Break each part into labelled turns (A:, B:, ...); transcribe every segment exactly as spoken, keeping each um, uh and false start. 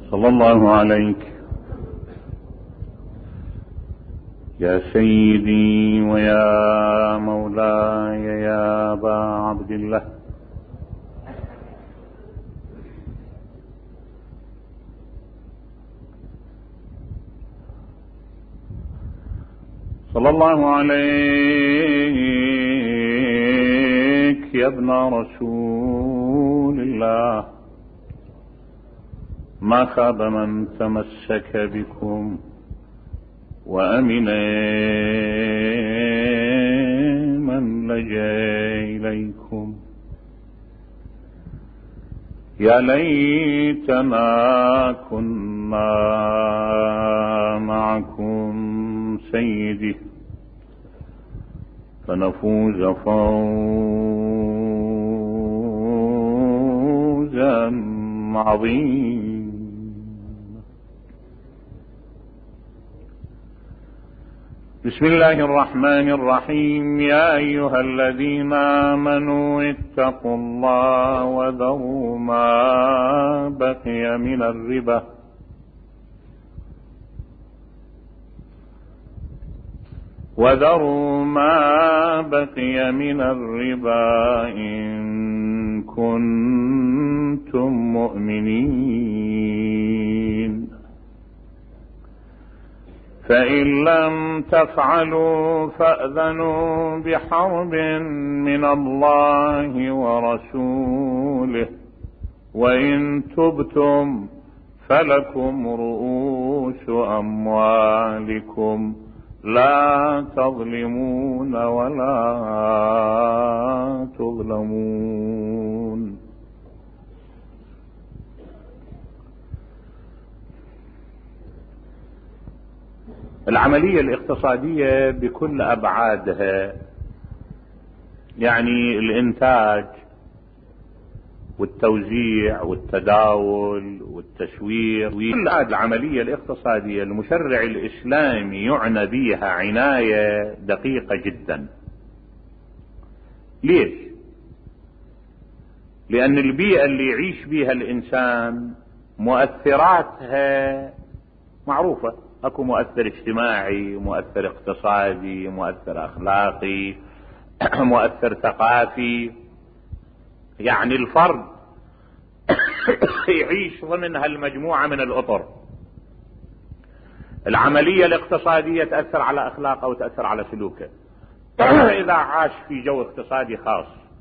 A: صلى الله عليك يا سيدي ويا مولاي يا أبا عبد الله، صلى الله عليك يا ابن رسول الله. ما خاب من تمسك بكم وأمن من لجأ إليكم. يا ليتنا كنا معكم سيدي فنفوز فوزا عظيما. بسم الله الرحمن الرحيم. يا أيها الذين آمنوا اتقوا الله وذروا ما بقي من الربا وذروا ما بقي من الربا إن كنتم مؤمنين، فإن لم تفعلوا فأذنوا بحرب من الله ورسوله، وإن تبتم فلكم رؤوس أموالكم لا تظلمون ولا تظلمون. العملية الاقتصادية بكل أبعادها، يعني الإنتاج والتوزيع والتداول والتسويق، كل هذه العملية الاقتصادية المشرع الإسلامي يعنى بها عناية دقيقة جدا. ليش؟ لأن البيئة اللي يعيش بها الإنسان مؤثراتها معروفة. اكو مؤثر اجتماعي، مؤثر اقتصادي، مؤثر اخلاقي، مؤثر ثقافي. يعني الفرد يعيش ضمن هالمجموعة من الاطر. العملية الاقتصادية تأثر على اخلاقه وتأثر على سلوكه اذا عاش في جو اقتصادي خاص.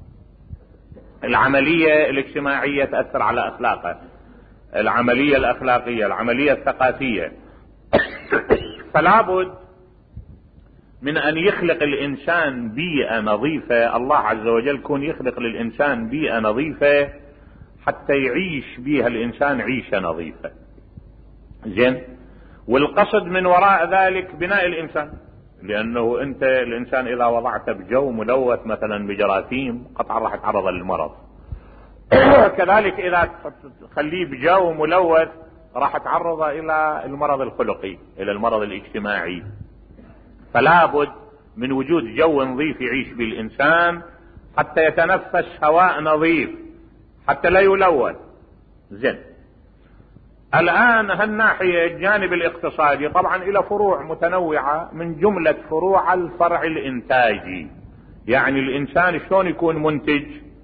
A: العملية الاجتماعية تأثر على اخلاقه، العملية الاخلاقية، العملية الثقافية. فلا بد من ان يخلق الانسان بيئة نظيفة. الله عز وجل يكون يخلق للانسان بيئة نظيفة حتى يعيش بها الانسان عيشة نظيفة. زين، والقصد من وراء ذلك بناء الانسان، لانه انت الانسان اذا وضعته بجو ملوث مثلا بجراثيم قطعا راح يتعرض للمرض. كذلك اذا تخليه بجو ملوث راح تعرض الى المرض الخلقي، الى المرض الاجتماعي. فلا بد من وجود جو نظيف يعيش به الانسان حتى يتنفس هواء نظيف، حتى لا يلوث. زين، الان هالناحية الجانب الاقتصادي طبعا الى فروع متنوعة، من جملة فروع الفرع الانتاجي. يعني الانسان شلون يكون منتج،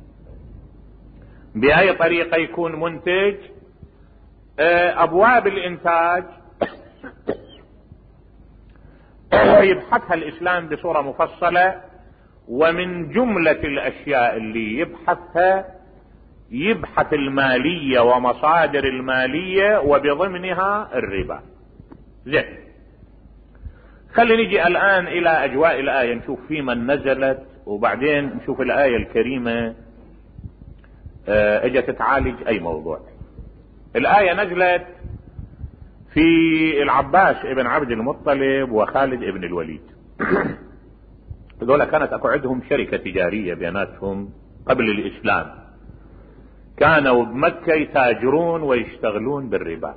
A: باي طريقة يكون منتج. ابواب الانتاج يبحثها الاسلام بصورة مفصلة، ومن جملة الاشياء اللي يبحثها يبحث المالية ومصادر المالية وبضمنها الربا. زين، خلينا نجي الان الى اجواء الاية، نشوف في من نزلت وبعدين نشوف الاية الكريمة اجت تعالج اي موضوع. الآية نزلت في العباس ابن عبد المطلب وخالد ابن الوليد. هذولا كانت اكو عندهم شركة تجارية بيناتهم قبل الاسلام، كانوا بمكة يتاجرون ويشتغلون بالربا.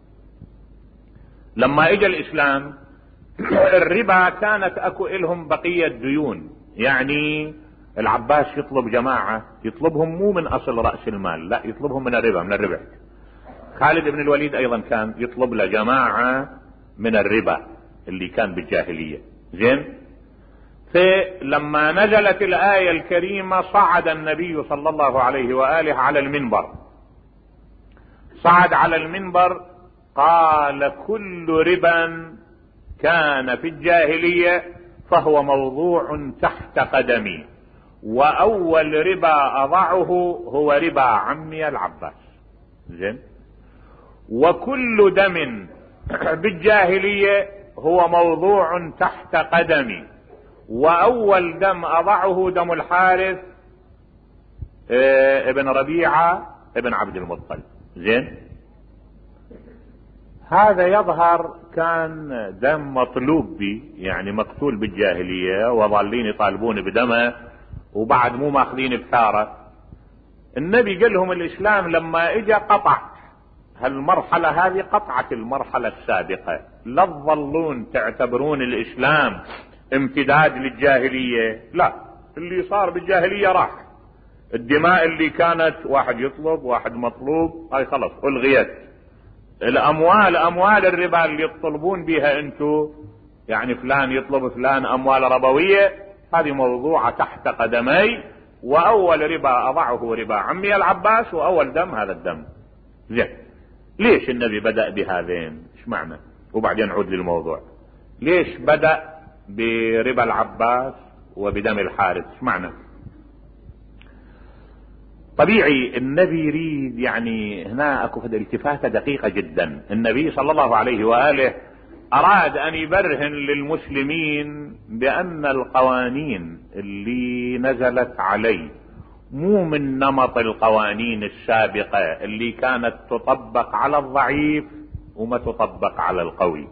A: لما اجى الاسلام الربا كانت اكو الهم بقية ديون. يعني العباس يطلب جماعة، يطلبهم مو من اصل رأس المال، لا يطلبهم من الربا، من الربح. خالد بن الوليد ايضا كان يطلب له جماعة من الربا اللي كان بالجاهلية. زين، فلما نزلت الآية الكريمة صعد النبي صلى الله عليه وآله على المنبر، صعد على المنبر قال: كل ربا كان في الجاهلية فهو موضوع تحت قدمي، وأول ربا أضعه هو ربا عمي العباس. زين، وكل دم بالجاهلية هو موضوع تحت قدمي، وأول دم أضعه دم الحارث ابن ربيعة ابن عبد المطلب. زين، هذا يظهر كان دم مطلوب به، يعني مقتول بالجاهلية وظالين يطالبون بدمه وبعد مو ماخذين بثاره. النبي قال لهم الإسلام لما اجى قطع هالمرحلة هذه، قطعت المرحلة السابقة. لا تظلون تعتبرون الإسلام امتداد للجاهلية، لا، اللي صار بالجاهلية راح. الدماء اللي كانت واحد يطلب واحد مطلوب هاي خلص ألغيت. الأموال، أموال الربا اللي يطلبون بها أنتو، يعني فلان يطلب فلان أموال ربوية، هذه موضوعة تحت قدمي، وأول ربا أضعه ربا عمي العباس، وأول دم هذا الدم. زين، ليش النبي بدأ بهذين؟ ايش معنى؟ وبعدين نعود للموضوع. ليش بدأ بربا العباس وبدم الحارث؟ ايش معنى؟ طبيعي النبي يريد، يعني هنا اكو فد التفاتة دقيقة جدا. النبي صلى الله عليه وآله اراد ان يبرهن للمسلمين بان القوانين اللي نزلت عليه مو من نمط القوانين السابقة اللي كانت تطبق على الضعيف وما تطبق على القوي.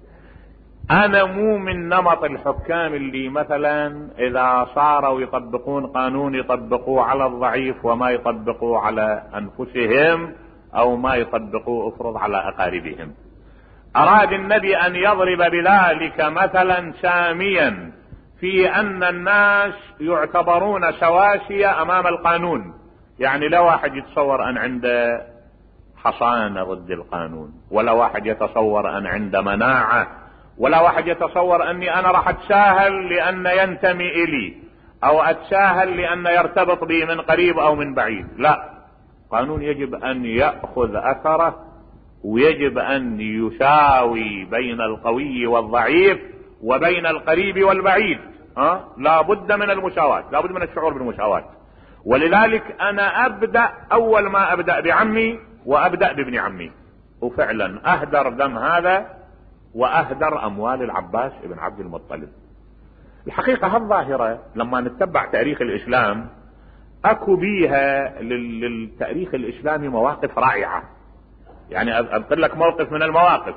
A: انا مو من نمط الحكام اللي مثلا اذا صاروا يطبقون قانون يطبقوه على الضعيف وما يطبقوه على انفسهم، او ما يطبقوه افرض على اقاربهم. اراد النبي ان يضرب بذلك مثلا ساميا في ان الناس يعتبرون سواسية امام القانون. يعني لا واحد يتصور ان عنده حصانة ضد القانون، ولا واحد يتصور ان عنده مناعة، ولا واحد يتصور اني انا راح اتساهل لان ينتمي الي، او اتساهل لان يرتبط بي من قريب او من بعيد. لا، قانون يجب ان يأخذ اثره، ويجب ان يساوي بين القوي والضعيف وبين القريب والبعيد. ها؟ لا بد من المساواة، لا بد من الشعور بالمساواة. ولذلك انا ابدأ، اول ما ابدأ بعمي وابدأ بابن عمي، وفعلا اهدر دم هذا واهدر اموال العباس ابن عبد المطلب. الحقيقة هالظاهرة لما نتبع تاريخ الاسلام اكو بيها للتاريخ الاسلامي مواقف رائعة. يعني اذكر لك موقف من المواقف.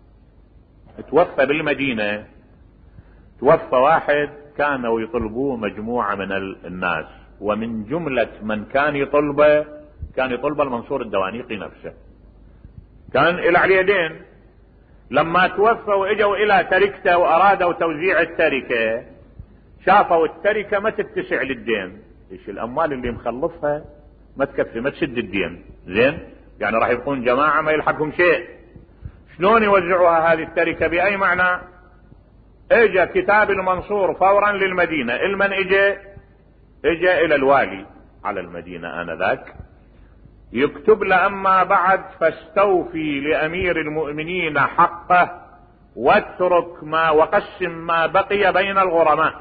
A: توفى بالمدينة، توفى واحد كانوا يطلبوه مجموعة من الناس، ومن جملة من كان يطلبه كان يطلبه المنصور الدوانيقي نفسه، كان إلى عليه دين. لما توفى واجوا الى تركته وارادوا توزيع التركة، شافوا التركة ما تتسع للدين. ايش الاموال اللي مخلصها ما تكفي، ما تسد الدين. زين، يعني راح يبقون جماعة ما يلحقهم شيء. شلون يوزعوها هذه التركة؟ باي معنى؟ اجى كتاب المنصور فورا للمدينة. المن اجى؟ اجى الى الوالي على المدينة انذاك، يكتب له: اما بعد فاستوفي لامير المؤمنين حقه واترك ما وقسم ما بقي بين الغرماء.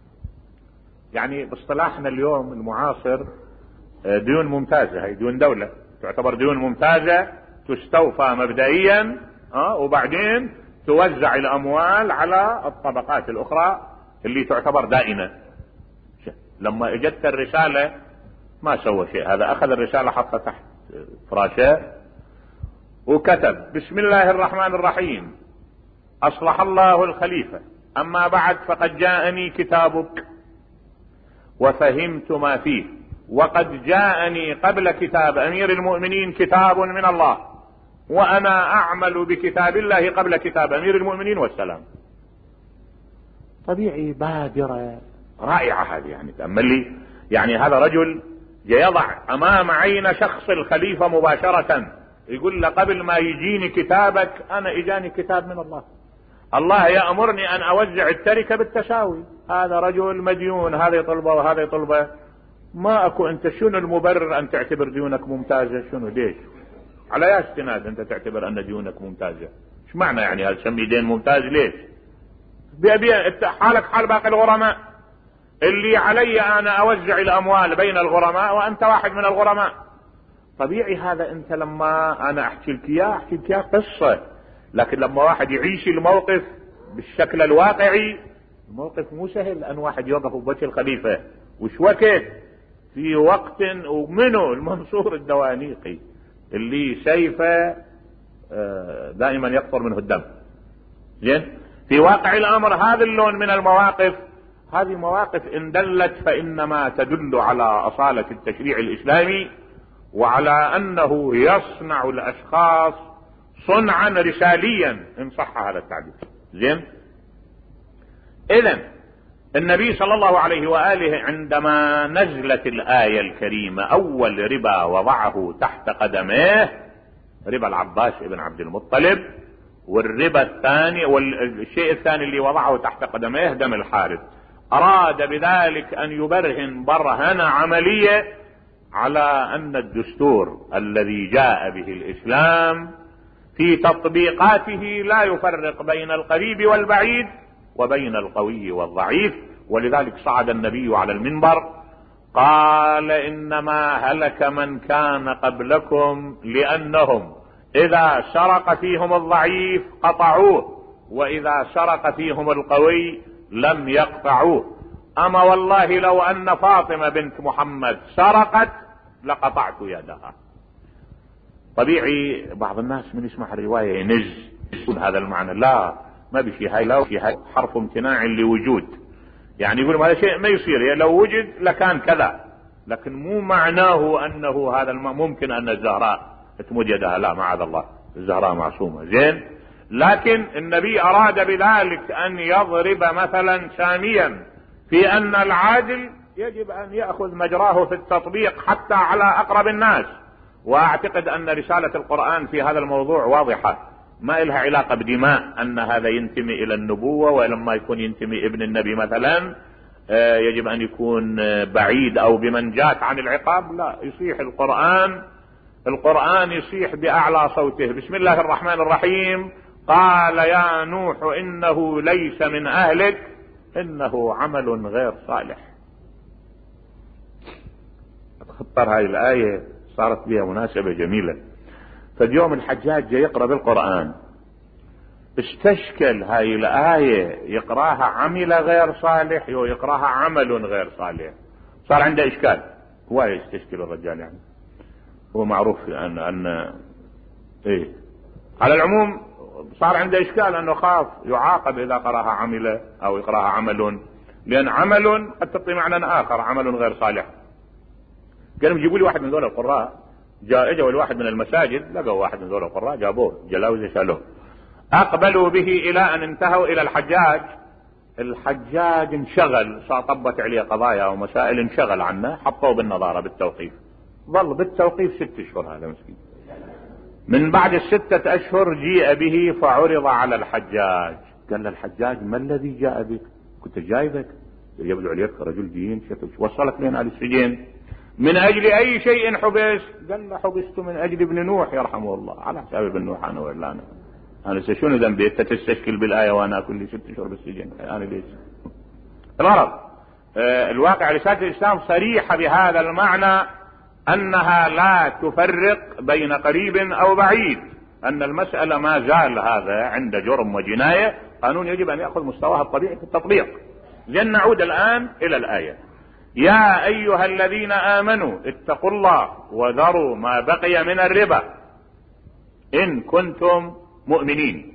A: يعني باصطلاحنا اليوم المعاصر ديون ممتازة، هي ديون دولة تعتبر ديون ممتازة، تستوفى مبدئيا اه وبعدين توزع الاموال على الطبقات الاخرى اللي تعتبر دائنة. لما اجت الرسالة ما سوى شيء، هذا اخذ الرسالة حطها تحت فراشه وكتب: بسم الله الرحمن الرحيم، اصلح الله الخليفة، اما بعد فقد جاءني كتابك وفهمت ما فيه، وقد جاءني قبل كتاب امير المؤمنين كتاب من الله، وانا اعمل بكتاب الله قبل كتاب امير المؤمنين والسلام. طبيعي بادرة رائعة هذه. يعني تأمل لي، يعني هذا رجل يضع امام عين شخص الخليفة مباشرة يقول له قبل ما يجيني كتابك انا اجاني كتاب من الله. الله يأمرني ان اوزع التركة بالتساوي، هذا رجل مديون، هذا يطلبه وهذا يطلبه، ما اكو انت شنو المبرر ان تعتبر ديونك ممتازة؟ شنو ليش؟ على اي استناد انت تعتبر ان ديونك ممتازة؟ ايش معنى يعني هذا سمي دين ممتاز ليش؟ بيبي حالك حال باقي الغرماء، اللي علي انا اوزع الاموال بين الغرماء وانت واحد من الغرماء. طبيعي هذا انت لما انا احكي لك اياه احكي لك اياه قصة، لكن لما واحد يعيش الموقف بالشكل الواقعي، الموقف مو سهل ان واحد يوقف بوجه الخليفة. وش وقت؟ في وقت ومنه المنصور الدوانيقي اللي سيفه دائما يقطر منه الدم. زين، في واقع الامر هذا اللون من المواقف، هذه مواقف ان دلت فانما تدل على اصالة التشريع الاسلامي، وعلى انه يصنع الاشخاص صنعا رساليا ان صح هذا التعبير. زين، اذن النبي صلى الله عليه وآله عندما نزلت الآية الكريمة اول ربا وضعه تحت قدميه ربا العباس ابن عبد المطلب، والربا الثاني والشيء الثاني اللي وضعه تحت قدميه دم الحارث، اراد بذلك ان يبرهن برهنة عملية على ان الدستور الذي جاء به الاسلام في تطبيقاته لا يفرق بين القريب والبعيد وبين القوي والضعيف. ولذلك صعد النبي على المنبر قال انما هلك من كان قبلكم لانهم اذا سرق فيهم الضعيف قطعوه واذا سرق فيهم القوي لم يقطعوه. اما والله لو ان فاطمة بنت محمد سرقت لقطعت يدها. طبيعي بعض الناس من يسمع الرواية ينز يقول هذا المعنى، لا ما بشي، هاي لا في هاي حرف امتناع لوجود، يعني يقول هذا شيء ما يصير، يعني لو وجد لكان كذا، لكن مو معناه انه هذا ممكن ان الزهراء تمد يدها، لا معاذ الله، الزهراء معصومة. زين، لكن النبي اراد بذلك ان يضرب مثلا ساميا في ان العادل يجب ان يأخذ مجراه في التطبيق حتى على اقرب الناس. واعتقد ان رسالة القرآن في هذا الموضوع واضحة، ما إلها علاقة بدماء ان هذا ينتمي الى النبوة، ولما يكون ينتمي ابن النبي مثلا يجب ان يكون بعيد او بمنجاة عن العقاب، لا، يصيح القرآن القرآن يصيح باعلى صوته. بسم الله الرحمن الرحيم، قال يا نوح انه ليس من اهلك انه عمل غير صالح. اتخطر هاي الاية صارت بها مناسبة جميلة. فاليوم الحجاج جاي يقرأ بالقرآن استشكل هاي الآية، يقراها عمل غير صالح ويقراها عمل غير صالح، صار عنده اشكال، هو يستشكل الرجال، يعني هو معروف ان ان ايه على العموم صار عنده اشكال انه خاف يعاقب اذا قراها عمل او يقراها عمل، لان عمل قد تعطي معنى اخر، عمل غير صالح. قالوا يجيبوا لي واحد من ذول القراء، جاء اجوا الواحد من المساجد لقوا واحد من ذول القراء، جابوه جلاوزه شالوه، اقبلوا به الى ان انتهوا الى الحجاج. الحجاج انشغل، طبت عليه قضايا ومسائل انشغل عنه، حطوه بالنظارة بالتوقيف، ظل بالتوقيف ست اشهر هذا مسكين. من بعد الستة اشهر جيء به فعرض على الحجاج، قال له الحجاج ما الذي جاء بك؟ كنت جايبك يبدو عليك رجل دين، وصلك لين على السجن من اجل اي شيء حبست؟ قال له حبست من اجل ابن نوح يرحمه الله، على حساب ابن نوح انا ولا انا انا شنو ذنبي انت تستشكل بالايه وانا كل ست شهور بالسجن؟ انا ليش؟ الغرض آه الواقع رسالة الاسلام صريحة بهذا المعنى، انها لا تفرق بين قريب او بعيد، ان المسألة ما زال هذا عند جرم وجناية، قانون يجب ان يأخذ مستواها الطبيعي في التطبيق. لن نعود الان الى الايه. يا ايها الذين امنوا اتقوا الله وذروا ما بقي من الربا ان كنتم مؤمنين.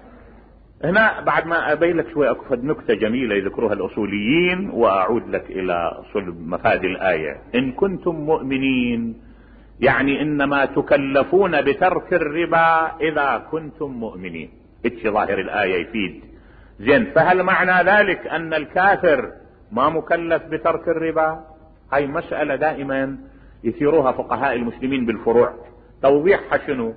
A: هنا بعد ما ابين لك شوي اكفد نكتة جميلة يذكروها الاصوليين، واعود لك الى صلب مفاد الاية. ان كنتم مؤمنين يعني انما تكلفون بترك الربا اذا كنتم مؤمنين، اتش ظاهر الاية يفيد. زين، فهل معنى ذلك ان الكافر ما مكلف بترك الربا؟ هاي مسألة دائما يثيروها فقهاء المسلمين بالفروع، توضيحها شنو؟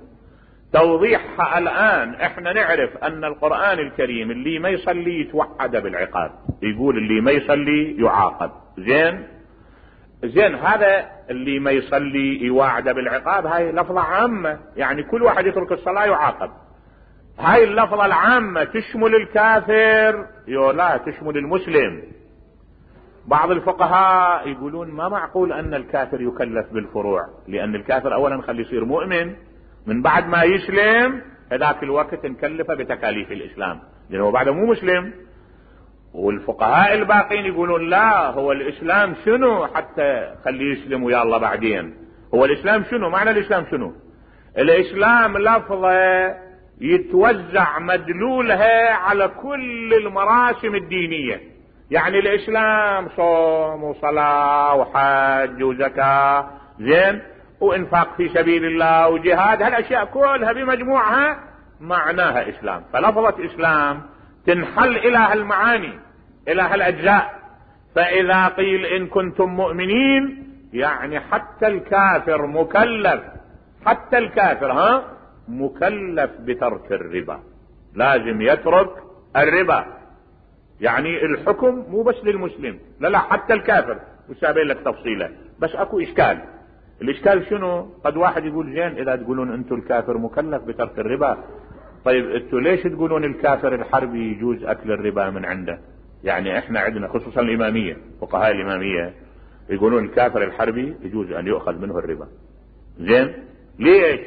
A: توضيحها الآن احنا نعرف ان القرآن الكريم اللي ما يصلي يتوعد بالعقاب، يقول اللي ما يصلي يعاقب. زين زين هذا اللي ما يصلي يوعد بالعقاب، هاي لفظة عامة، يعني كل واحد يترك الصلاة يعاقب. هاي اللفظة العامة تشمل الكافر؟ يو لا، تشمل المسلم. بعض الفقهاء يقولون ما معقول ان الكافر يكلف بالفروع، لان الكافر اولا خلي يصير مؤمن، من بعد ما يسلم هذاك الوقت نكلفه بتكاليف الاسلام، لانه بعده مو مسلم. والفقهاء الباقين يقولون لا، هو الاسلام شنو حتى خليه يسلم ويا الله بعدين؟ هو الاسلام شنو؟ معنى الاسلام شنو؟ الاسلام لفظه يتوزع مدلولها على كل المراسم الدينية، يعني الاسلام صوم وصلاة وحج وزكاة، زين، وانفاق في سبيل الله وجهاد، هالاشياء كلها بمجموعها معناها اسلام. فلفظة اسلام تنحل الى هالمعاني، الى هالاجزاء. فاذا قيل ان كنتم مؤمنين يعني حتى الكافر مكلف، حتى الكافر ها مكلف بترك الربا، لازم يترك الربا. يعني الحكم مو بس للمسلم، لا لا، حتى الكافر. وسابين لك تفصيله، بس اكو اشكال. الاشكال شنو؟ قد واحد يقول زين اذا تقولون انتم الكافر مكلف بترك الربا، طيب انتم ليش تقولون الكافر الحربي يجوز اكل الربا من عنده؟ يعني احنا عندنا خصوصا الامامية، فقهاء الامامية يقولون الكافر الحربي يجوز ان يؤخذ منه الربا. زين ليش؟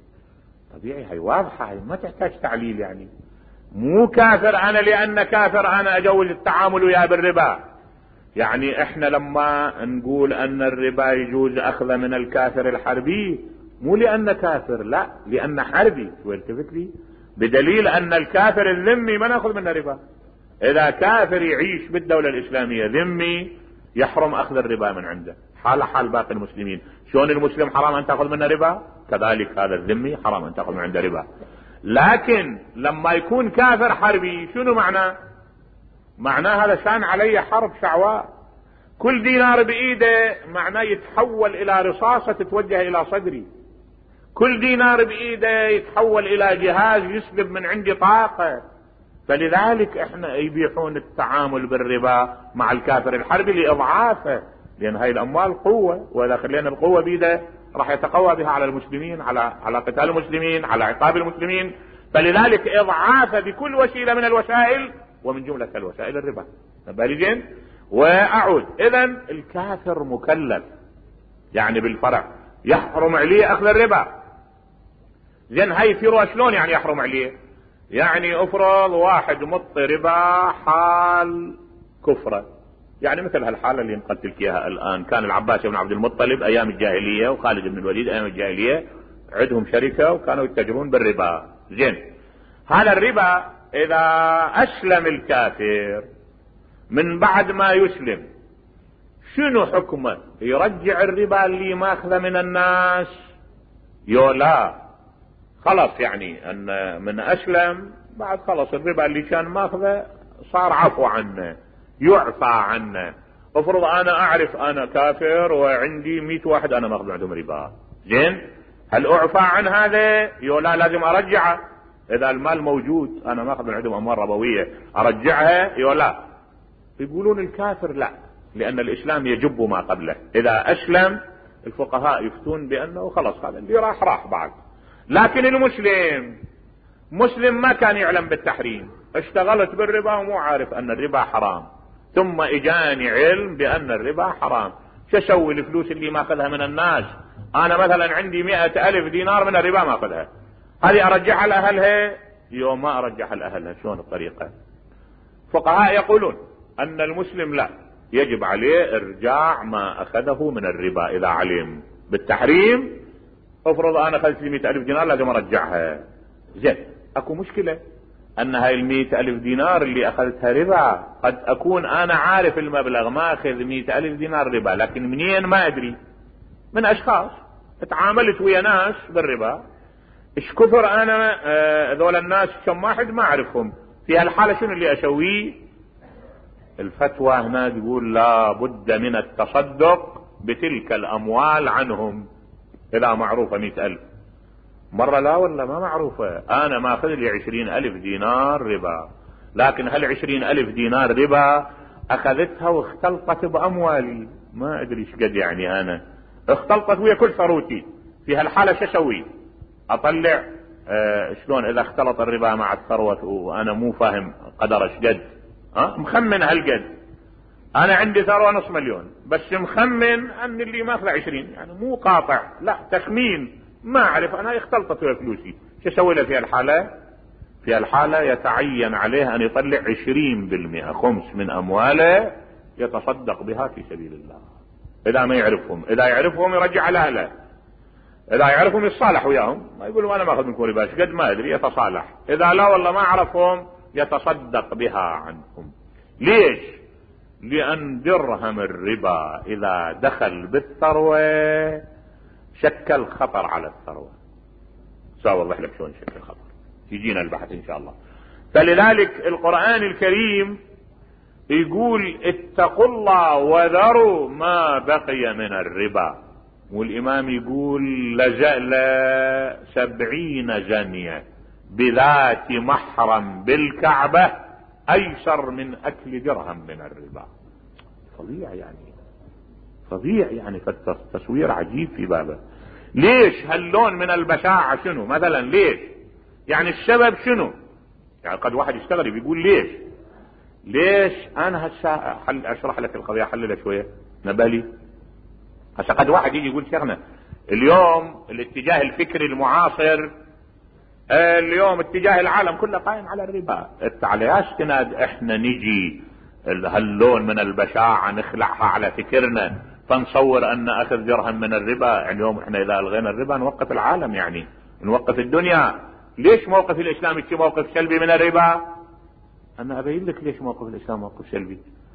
A: طبيعي، هي واضحة، هي ما تحتاج تعليل. يعني مو كافر انا لان كافر انا اجوز التعامل وياه بالربا. يعني احنا لما نقول ان الربا يجوز اخذه من الكافر الحربي مو لان كافر، لا، لان حربي. والتفت لي بدليل ان الكافر الذمي ما ناخذ منه ربا. اذا كافر يعيش بالدولة الاسلامية ذمي يحرم اخذ الربا من عنده، حال حال باقي المسلمين. شلون المسلم حرام ان تاخذ منه ربا، كذلك هذا الذمي حرام ان تاخذ من عنده ربا. لكن لما يكون كافر حربي شنو معناه؟ معناه هذا شان علي حرب شعواء، كل دينار بايده معناه يتحول الى رصاصة تتوجه الى صدري، كل دينار بايده يتحول الى جهاز يسلب من عندي طاقة. فلذلك احنا يبيحون التعامل بالربا مع الكافر الحربي لاضعافه، لان هاي الاموال قوة، واذا خلينا القوة بيده راح يتقوى بها على المسلمين، على على قتال المسلمين، على عقاب المسلمين. فلذلك اضعافه بكل وسيلة من الوسائل، ومن جملة الوسائل الربا. بالجين واعود، اذا الكافر مكلف يعني بالفرع، يحرم عليه اخذ الربا. زين هاي في شلون يعني يحرم عليه؟ يعني افرض واحد مط ربا حال كفرة، يعني مثل هالحالة اللي نقلت لك اياها الان. كان العباس بن عبد المطلب ايام الجاهلية وخالد بن الوليد ايام الجاهلية عندهم شركة وكانوا يتجرون بالربا. زين هذا الربا اذا اسلم الكافر من بعد ما يسلم شنو حكمه؟ يرجع الربا اللي ماخذه من الناس؟ يو لا، خلاص، يعني ان من اسلم بعد خلاص الربا اللي كان ماخذه صار عفو عنه، يعفى عنه. افرض انا اعرف انا كافر وعندي مئة واحد انا ماخذ عندهم ربا، زين هل اعفى عن هذا؟ يو لا، لازم ارجعه. اذا المال موجود انا ماخذ من عندهم اموال ربوية ارجعها؟ يو لا. يقولون الكافر لا، لان الاسلام يجب ما قبله. اذا اسلم الفقهاء يفتون بانه خلاص هذا اللي راح راح بعد. لكن المسلم مسلم ما كان يعلم بالتحريم، اشتغلت بالربا ومو عارف ان الربا حرام، ثم اجاني علم بان الربا حرام، شو اسوي الفلوس اللي ماخذها من الناس؟ انا مثلا عندي مئة الف دينار من الربا ماخذها، هذه ارجعها لاهلها؟ يوم ما ارجعها لاهلها. شلون الطريقة؟ فقهاء يقولون ان المسلم لا، يجب عليه ارجاع ما اخذه من الربا اذا علم بالتحريم. افرض انا اخذت لي مئة الف دينار لازم ارجعها. زين اكو مشكلة ان هاي المئة الف دينار اللي اخذتها ربا قد اكون انا عارف المبلغ ما اخذ مئة الف دينار ربا، لكن منين ما ادري؟ من اشخاص اتعاملت ويا ناس بالربا، ايش كثر انا ذول الناس كم واحد ما اعرفهم. في هالحالة شنو اللي اسويه؟ الفتوى هنا تقول لا بد من التصدق بتلك الاموال عنهم اذا معروفة مئة الف. مرة لا والله ما معروفة، انا ماخذ لي عشرين الف دينار ربا، لكن هل عشرين الف دينار ربا اخذتها واختلطت باموالي، ما ادري ايش قد يعني، انا اختلطت ويا كل ثروتي، في هالحالة شو اسوي؟ اطلع آه شلون اذا اختلط الربا مع الثروة وانا مو فاهم قدر ايش قد؟ ها مخمن هالقد، انا عندي ثروة نص مليون بس مخمن ان اللي ماخذ عشرين، يعني مو قاطع، لا تخمين، ما اعرف انا اختلطت ويا فلوسي، شو اسوي له في الحالة؟ في الحالة يتعين عليه ان يطلع عشرين بالمئة خمس من امواله يتصدق بها في سبيل الله. اذا ما يعرفهم، اذا يعرفهم يرجع على اهله، اذا يعرفهم يتصالح وياهم، ما يقولوا انا ماخذ منكم ربا قد ما ادري، يتصالح. اذا لا والله ما عرفهم يتصدق بها عنهم. ليش؟ لان درهم الربا اذا دخل بالثروة شكل خطر على الثروة. سأوضح لك شلون شكل خطر، يجينا البحث ان شاء الله. فلذلك القرآن الكريم يقول اتقوا الله وذروا ما بقي من الربا، والامام يقول لجأل سبعين جنية بذات محرم بالكعبة ايسر من اكل درهم من الربا. فظيع يعني، فظيع يعني، فالتصوير عجيب في بابه. ليش هاللون من البشاعة؟ شنو مثلا؟ ليش يعني؟ السبب شنو؟ يعني قد واحد يستغرب يقول ليش ليش انا هسه حل اشرح لك القضية، حللها شوية نبالي. هسه قد واحد يجي يقول شيخنا اليوم الاتجاه الفكري المعاصر، اليوم اتجاه العالم كله قائم على الربا، على استناد احنا نجي هاللون من البشاعة نخلعها على فكرنا فنصور ان اخذ درهم من الربا، يعني اليوم احنا اذا الغينا الربا نوقف العالم، يعني نوقف الدنيا. ليش موقف الاسلام يصير موقف سلبي من الربا؟ انا ابين لك ليش موقف الاسلام موقف سلبي.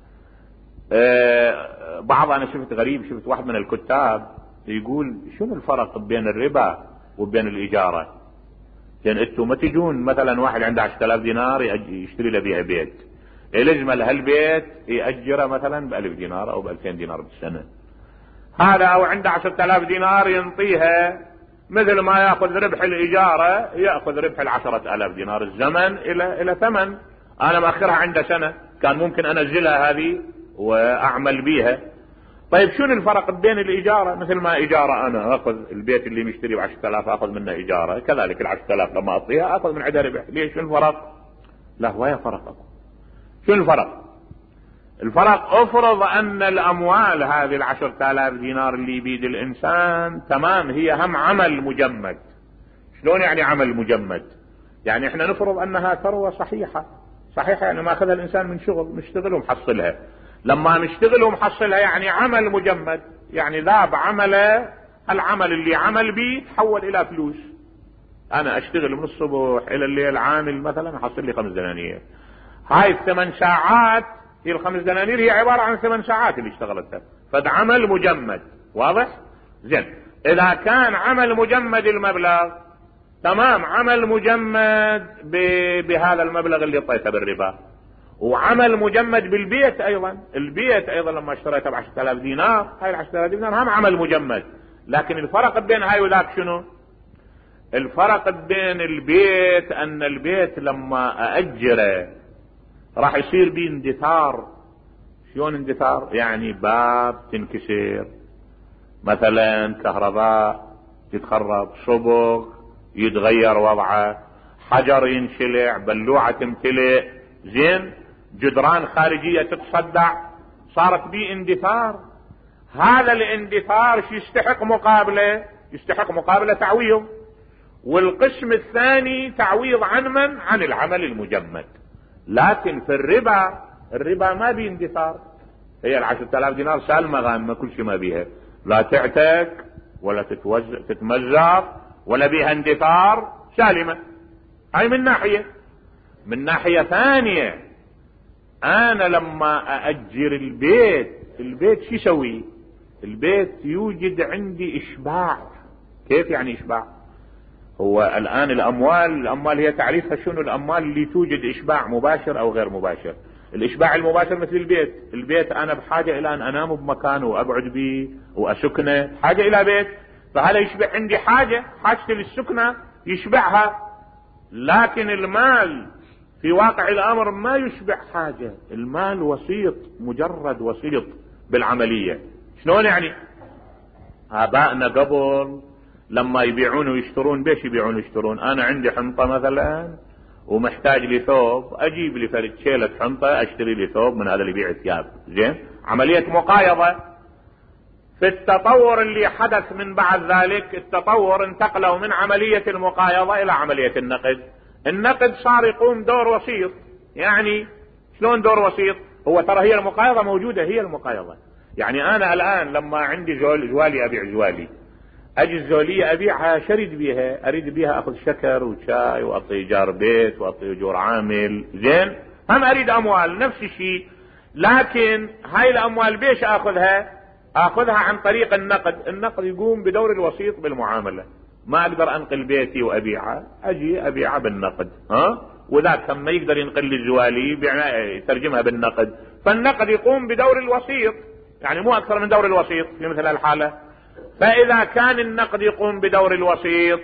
A: أه بعض انا شفت غريب، شفت واحد من الكتاب يقول شنو الفرق بين الربا وبين الاجارة؟ لان انتم ما تجون مثلا واحد عنده عشرة آلاف دينار يشتري له بيها بيت، يلزم هالبيت يأجره مثلا بألف دينار او بألفين دينار بالسنة. هذا او عنده عشرة آلاف دينار ينطيها مثل ما ياخذ ربح الاجارة ياخذ ربح العشرة آلاف دينار الزمن الى الى ثمن. انا مأخرها عنده سنة، كان ممكن انزلها هذه واعمل بيها. طيب شنو الفرق بين الاجارة؟ مثل ما اجارة انا اخذ البيت اللي مشتري بعشرة آلاف اخذ منه اجارة، كذلك العشرة آلاف لما اعطيها اخذ من عندها ربح. ليش؟ شنو الفرق؟ لا ويا فرق. شنو الفرق؟ الفرق افرض ان الاموال هذه العشرة آلاف دينار اللي بيد الانسان تمام هي هم عمل مجمد. شلون يعني عمل مجمد؟ يعني احنا نفرض انها ثروة صحيحة، صحيحة يعني ما اخذها الانسان من شغل، مشتغل ومحصلها. لما مشتغل ومحصلها يعني عمل مجمد، يعني ذاب عمله، العمل اللي عمل بيه تحول الى فلوس. انا اشتغل من الصبح الى الليل عامل مثلا حصل لي خمس دنانير، هاي الثمان ساعات هي الخمس دنانير هي عبارة عن ثمان ساعات اللي اشتغلتها، فده عمل مجمد. واضح؟ زين، اذا كان عمل مجمد المبلغ تمام، عمل مجمد بهذا المبلغ اللي اعطيته بالربا، وعمل مجمد بالبيت ايضا. البيت ايضا لما اشتريته ب عشرة آلاف دينار، هاي ال عشرة آلاف دينار هم عمل مجمد. لكن الفرق بين هاي وذاك شنو؟ الفرق بين البيت ان البيت لما ااجره راح يصير بيه اندثار. شلون اندثار؟ يعني باب تنكسر مثلا، كهرباء تتخرب، صبغ يتغير وضعه، حجر ينشلع، بلوعة تمتلئ، زين، جدران خارجية تتصدع، صارت بيه اندثار. هذا الاندثار شو يستحق مقابله؟ يستحق مقابله تعويض. والقسم الثاني تعويض عن من؟ عن العمل المجمد. لكن في الربا، الربا ما بيه اندثار، هي العشرة آلاف دينار سالمة غانمة كل شيء ما بيها، لا تعتك ولا تتمزق ولا بيها اندثار، سالمة. هاي من ناحية. من ناحية ثانية انا لما ااجر البيت، البيت شو يسوي؟ البيت يوجد عندي اشباع. كيف يعني اشباع؟ هو الان الاموال، الاموال هي تعريفها شنو؟ الاموال اللي توجد اشباع مباشر او غير مباشر. الاشباع المباشر مثل البيت، البيت انا بحاجة الى ان انام بمكانه واقعد به واسكنه، حاجة الى بيت. فهذا يشبع عندي حاجة، حاجتي للسكنة يشبعها، لكن المال في واقع الامر ما يشبع حاجة. المال وسيط، مجرد وسيط بالعملية. شلون يعني؟ ابائنا قبل لما يبيعون ويشترون بيش يبيعون ويشترون؟ انا عندي حنطة مثلا ومحتاج لي ثوب، اجيب لي فرد شيلة حنطة اشتري لي ثوب من هذا اللي يبيع ثياب. زين، عملية مقايضة. في التطور اللي حدث من بعد ذلك، التطور انتقلوا من عملية المقايضة الى عملية النقد. النقد صار يقوم دور وسيط. يعني شلون دور وسيط؟ هو ترى هي المقايضة موجودة، هي المقايضة. يعني انا الان لما عندي جوال جوالي ابيع جوالي، اجي الزولية ابيعها شريد بيها، اريد بيها اخذ شكر وشاي واعطي ايجار بيت واعطي اجور عامل. زين، هم اريد اموال نفس الشيء، لكن هاي الاموال بيش اخذها؟ اخذها عن طريق النقد. النقد يقوم بدور الوسيط بالمعاملة. ما اقدر انقل بيتي وابيعها، اجي ابيعها بالنقد. ها، وذاك ما يقدر ينقل لي جوالي يترجمها بالنقد. فالنقد يقوم بدور الوسيط، يعني مو اكثر من دور الوسيط في مثل الحالة. فاذا كان النقد يقوم بدور الوسيط،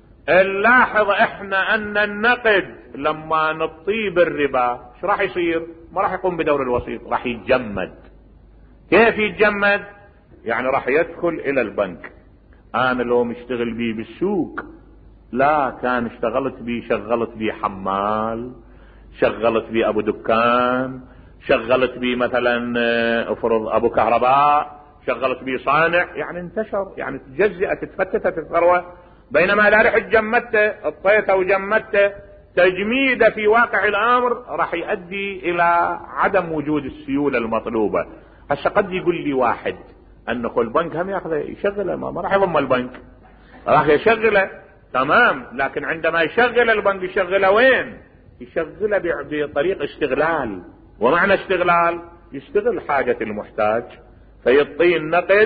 A: نلاحظ احنا ان النقد لما نطيب الربا ايش راح يصير؟ ما راح يقوم بدور الوسيط، راح يتجمد. كيف يتجمد؟ يعني راح يدخل الى البنك. انا لو مشتغل بيه بالسوق، لا كان اشتغلت بيه، شغلت بيه حمال، شغلت بيه ابو دكان، شغلت بيه مثلا افرض ابو كهرباء، شغلت بيه صانع، يعني انتشر، يعني تجزئت، تفتتت الثروة. بينما اذا رحت جمدته، اطيته وجمدته، تجميده في واقع الامر راح يؤدي الى عدم وجود السيولة المطلوبة. هسه قد يقول لي واحد انه البنك هم ياخذه يشغله، ما راح يضم البنك، راح يشغله. تمام، لكن عندما يشغل البنك يشغله وين؟ يشغله بطريق استغلال. ومعنى استغلال، يستغل حاجة المحتاج فيعطيه النقد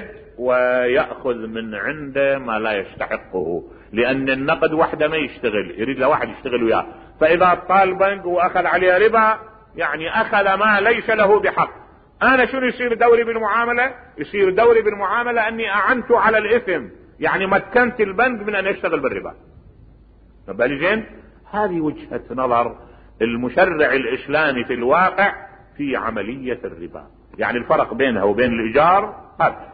A: ويأخذ من عنده ما لا يستحقه، لأن النقد وحده ما يشتغل، يريد له واحد يشتغل وياه. فإذا طال البنك وأخذ عليه ربا، يعني أخذ ما ليس له بحق. أنا شنو يصير دوري بالمعاملة؟ يصير دوري بالمعاملة أني أعنت على الإثم، يعني مكنت البنك من أن يشتغل بالربا. بالي زين؟ هذه وجهة نظر المشرع الإسلامي في الواقع في عملية الربا، يعني الفرق بينها وبين الإيجار هذا.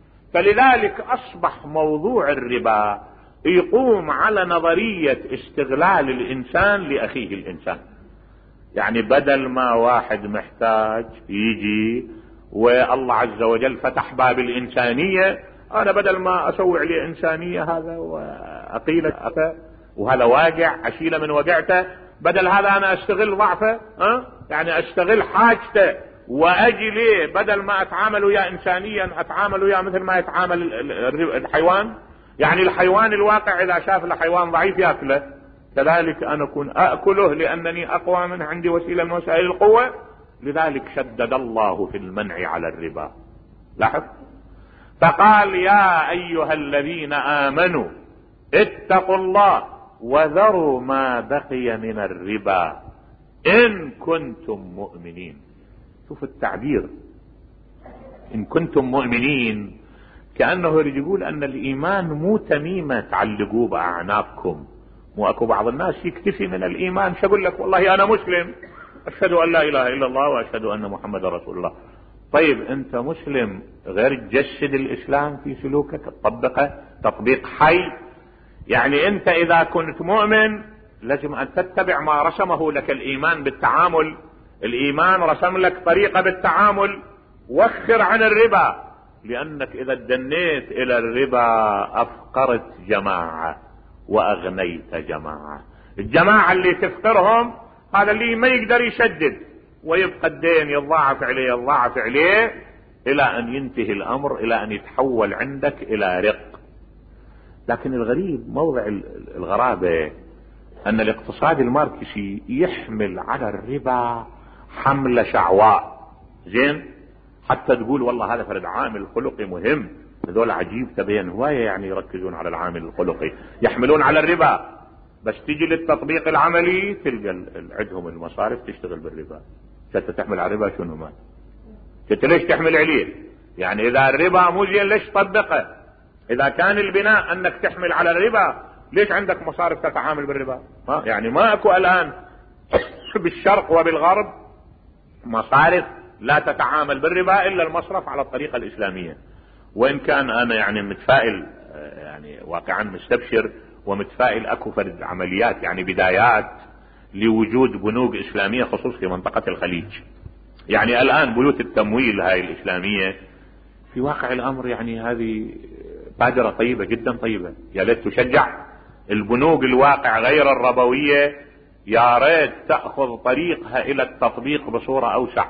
A: فلذلك أصبح موضوع الربا يقوم على نظرية استغلال الإنسان لأخيه الإنسان. يعني بدل ما واحد محتاج يجي والله عز وجل فتح باب الإنسانية، أنا بدل ما أسوي عليه إنسانية هذا وأقيله وهذا واقع أشيله من وقعته، بدل هذا أنا أستغل ضعفه، أه؟ يعني أستغل حاجته وأجي ليه بدل ما أتعامل وياه إنسانيا أتعامل وياه مثل ما يتعامل الحيوان. يعني الحيوان الواقع إذا شاف الحيوان ضعيف يأكله، كذلك أنا أكون أأكله لأنني أقوى منه، عندي وسيلة من وسائل القوة. لذلك شدد الله في المنع على الربا. لاحظ، فقال يا أيها الذين آمنوا اتقوا الله وذروا ما بقي من الربا إن كنتم مؤمنين. شوف التعبير، إن كنتم مؤمنين، كأنه يقول أن الإيمان مو تميمة تعلقوه بأعناقكم. مو أكو بعض الناس يكتفي من الإيمان، شو أقول لك والله أنا مسلم، أشهد أن لا إله إلا الله وأشهد أن محمد رسول الله. طيب أنت مسلم غير تجسد الإسلام في سلوكك، تطبقه تطبيق حي. يعني أنت إذا كنت مؤمن لازم أن تتبع ما رسمه لك الإيمان بالتعامل. الإيمان رسم لك طريقة بالتعامل، وخر عن الربا، لأنك إذا دنيت إلى الربا أفقرت جماعة وأغنيت جماعة. الجماعة اللي تفقرهم هذا اللي ما يقدر يشدد، ويبقى الدين يضاعف عليه يضاعف عليه إلى أن ينتهي الأمر إلى أن يتحول عندك إلى رق. لكن الغريب، موضع الغرابة، أن الاقتصاد الماركسي يحمل على الربا حملة شعواء. زين، حتى تقول والله هذا فرد عامل خلقي مهم. هذول عجيب تبين هواية، يعني يركزون على العامل الخلقي، يحملون على الربا، بس تيجي للتطبيق العملي تلقى عندهم المصارف تشتغل بالربا. شتى تحمل على الربا شنو ما شتى ليش تحمل عليه؟ يعني إذا الربا مو زين ليش تطبقه؟ اذا كان البناء انك تحمل على الربا، ليش عندك مصارف تتعامل بالربا؟ ما يعني ما اكو الان بالشرق وبالغرب مصارف لا تتعامل بالربا الا المصرف على الطريقة الاسلامية. وان كان انا يعني متفائل، يعني واقعا مستبشر ومتفائل، اكو فرد عمليات يعني بدايات لوجود بنوك اسلامية خصوصا في منطقة الخليج. يعني الان بيوت التمويل هاي الاسلامية في واقع الامر يعني هذه بادرة طيبة جدا طيبة، يا ليت تشجع. البنوك الواقع غير الربوية يا ريت تأخذ طريقها الى التطبيق بصورة اوسع.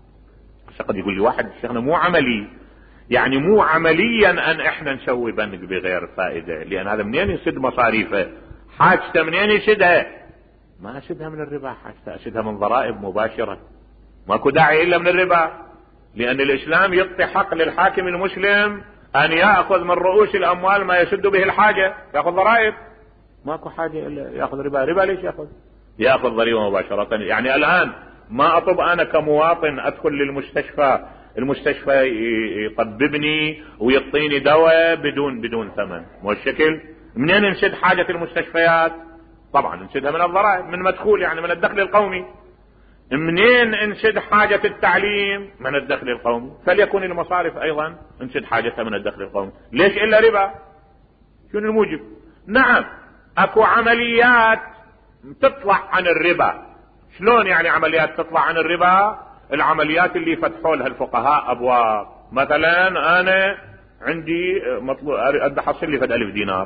A: قد يقول لي واحد شيخنا مو عملي، يعني مو عمليا ان احنا نسوي بنك بغير فائدة، لان هذا منين يسد مصاريفه؟ حاجته منين يسدها؟ ما اسدها من الربا، حاجته اسدها من ضرائب مباشرة. ماكو داعي الا من الربا، لان الاسلام يعطي حق للحاكم المسلم ان يأخذ من رؤوس الاموال ما يسد به الحاجة، يأخذ ضرائب. ماكو حاجة الا يأخذ ربا. ربا ليش يأخذ؟ يأخذ ضريبة مباشرة. يعني الان ما اطب انا كمواطن ادخل للمستشفى، المستشفى يطببني ويعطيني دواء بدون بدون ثمن، مو الشكل؟ منين نسد حاجة المستشفيات؟ طبعا نسدها من الضرائب، من مدخول يعني من الدخل القومي. منين نسد حاجة التعليم؟ من الدخل القومي. فليكن المصارف ايضا نسد حاجتها من الدخل القومي. ليش الا ربا؟ شنو الموجب؟ نعم اكو عمليات تطلع عن الربا. شلون يعني عمليات تطلع عن الربا؟ العمليات اللي فتحوا لها الفقهاء ابواب. مثلا انا عندي مطلوب ادي احصل لي فد الف دينار،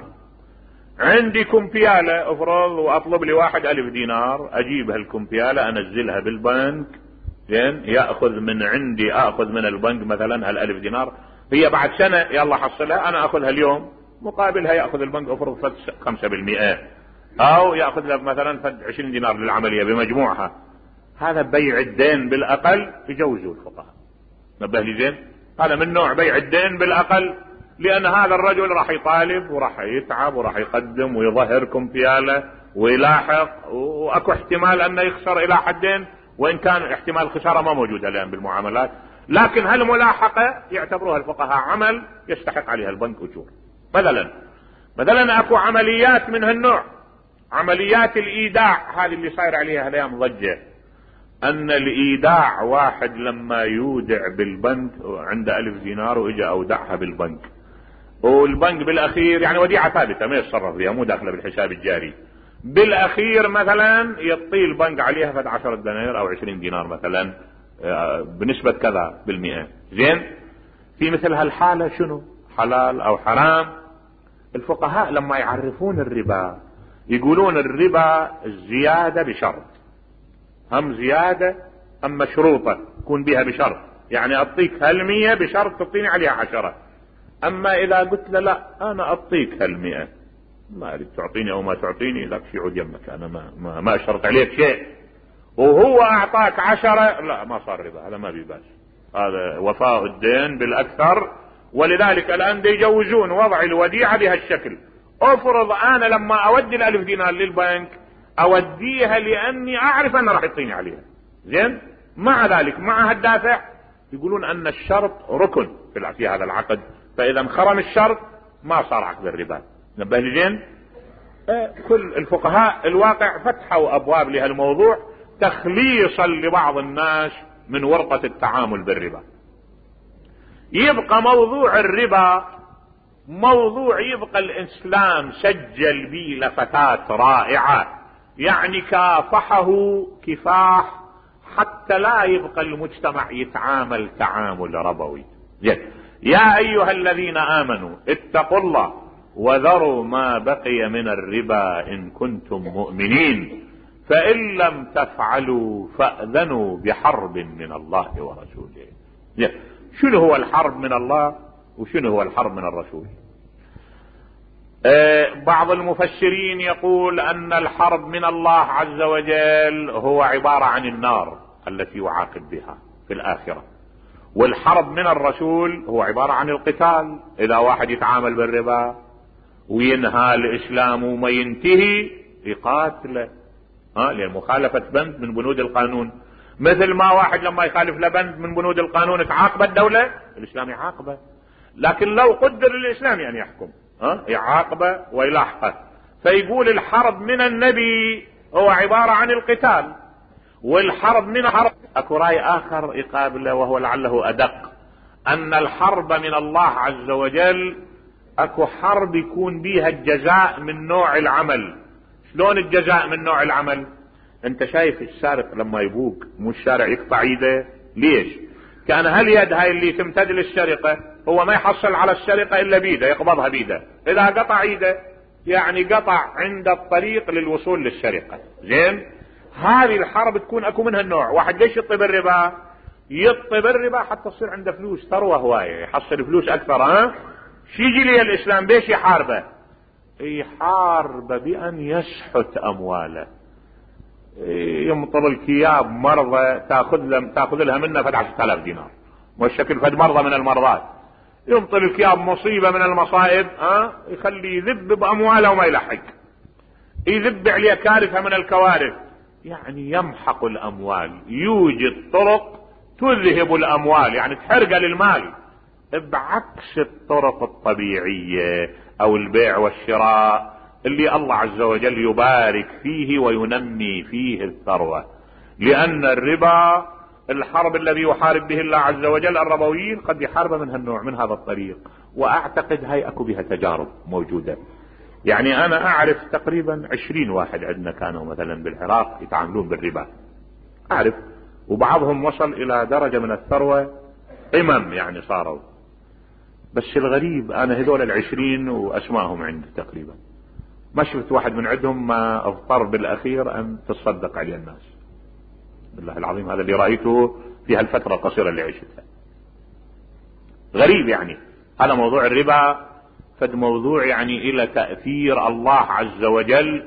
A: عندي كمبيالة افرض واطلب لي واحد الف دينار، اجيب هالكمبيالة انزلها بالبنك، زين، ياخذ من عندي، اخذ من البنك مثلا هالالف دينار، هي بعد سنة يلا حصلها، انا اخذها اليوم، مقابلها ياخذ البنك افرض فد خمسة بالمئة، او ياخذ له مثلا فد عشرين دينار للعملية بمجموعها. هذا بيع الدين بالاقل يجوزوا الفقهاء. نبه لي زين، هذا من نوع بيع الدين بالاقل، لان هذا الرجل راح يطالب وراح يتعب وراح يقدم ويظهر كمبيالة ويلاحق، واكو احتمال انه يخسر الى حدين، وان كان احتمال الخسارة ما موجودة الان بالمعاملات، لكن هالملاحقة يعتبروها الفقهاء عمل يستحق عليها البنك اجور. مثلا مثلا اكو عمليات من هالنوع، عمليات الايداع هذه اللي صاير عليها الايام ضجة، ان الايداع واحد لما يودع بالبنك عنده الف دينار واجا اودعها بالبنك، والبنك بالاخير يعني وديعة ثابتة ما يتصرف فيها، مو داخله بالحساب الجاري، بالاخير مثلا يطي البنك عليها فد عشرة دنانير او عشرين دينار مثلا بنسبة كذا بالمئة. زين، في مثل هالحالة شنو حلال او حرام؟ الفقهاء لما يعرفون الربا يقولون الربا الزيادة بشرط، هم زيادة هم مشروطة تكون بها بشرط، يعني اعطيك هالمية بشرط تعطيني عليها عشرة. اما اذا قلت له لا انا اعطيك هالمئة، ما اريد تعطيني او ما تعطيني، لك في عود يمك، انا ما ما, ما اشرط عليك شيء، وهو اعطاك عشرة، لا ما صار ربا، هذا ما بيباس، هذا وفاء الدين بالاكثر. ولذلك الان دي يجوزون وضع الوديعة بهالشكل. افرض انا لما اودي الالف دينار للبنك اوديها لاني اعرف انه راح يعطيني عليها، زين، مع ذلك مع هالدافع يقولون ان الشرط ركن في هذا العقد، فاذا انخرم الشرط ما صار عقد الربا. نبه لي زين. كل الفقهاء الواقع فتحوا ابواب لهالموضوع تخليصا لبعض الناس من ورطة التعامل بالربا. يبقى موضوع الربا موضوع يبقى الاسلام سجل به لفتات رائعة، يعني كافحه كفاح حتى لا يبقى المجتمع يتعامل تعامل ربوي. يا ايها الذين امنوا اتقوا الله وذروا ما بقي من الربا ان كنتم مؤمنين فان لم تفعلوا فاذنوا بحرب من الله ورسوله. شنو هو الحرب من الله وشنو هو الحرب من الرسول؟ أه بعض المفسرين يقول ان الحرب من الله عز وجل هو عبارة عن النار التي يعاقب بها في الاخرة، والحرب من الرسول هو عبارة عن القتال. اذا واحد يتعامل بالربا وينهى الاسلام وما ينتهي يقاتله، ها، لان مخالفة بند من بنود القانون، مثل ما واحد لما يخالف لبند من بنود القانون تعاقب الدولة، الاسلام يعاقبه. لكن لو قدر الاسلام يعني يحكم ها يعاقبه ويلاحقه. فيقول الحرب من النبي هو عبارة عن القتال، والحرب من حرب. اكو رأي اخر يقابله وهو لعله ادق، ان الحرب من الله عز وجل اكو حرب يكون بيها الجزاء من نوع العمل. شلون الجزاء من نوع العمل؟ انت شايف السارق لما يبوق مو الشارع يقطع ايده؟ ليش؟ كان هاليد هاي اللي تمتد للسرقة هو ما يحصل على السرقة الا بيده، يقبضها بيده. اذا قطع ايده يعني قطع عند الطريق للوصول للسرقة. زين، هذه الحرب تكون اكو منها النوع. واحد ليش يطلب الربا؟ يطلب الربا حتى تصير عنده فلوس، ثروة هواية، يحصل فلوس اكثر. ها شي يجي لي الاسلام بيش يحاربه؟ يحارب بان يسحت امواله، يمطر الكياب مرضى تاخذ لهم تاخذ لها منه فد عشرة آلاف دينار، والشكل فد مرضى من المرضات. يمطر الكياب مصيبة من المصائب، ها يخلي يذب بامواله وما يلحق، يذب عليه كارثة من الكوارث. يعني يمحق الاموال، يوجد طرق تذهب الاموال، يعني تحرق للمال بعكس الطرق الطبيعية او البيع والشراء اللي الله عز وجل يبارك فيه وينمي فيه الثروة. لان الربا الحرب الذي يحارب به الله عز وجل الربويين قد يحارب من هالنوع من هذا الطريق. واعتقد هاي اكو بها تجارب موجودة. يعني انا اعرف تقريبا عشرين واحد عندنا كانوا مثلا بالعراق يتعاملون بالربا، اعرف، وبعضهم وصل الى درجة من الثروة قمم يعني صاروا. بس الغريب انا هذول العشرين واسمائهم عندي تقريبا ما شفت واحد من عندهم ما اضطر بالاخير ان تصدق عليه الناس. بالله العظيم هذا اللي رأيته في هالفترة القصيرة اللي عشتها. غريب يعني. هذا موضوع الربا فد موضوع يعني الى تأثير الله عز وجل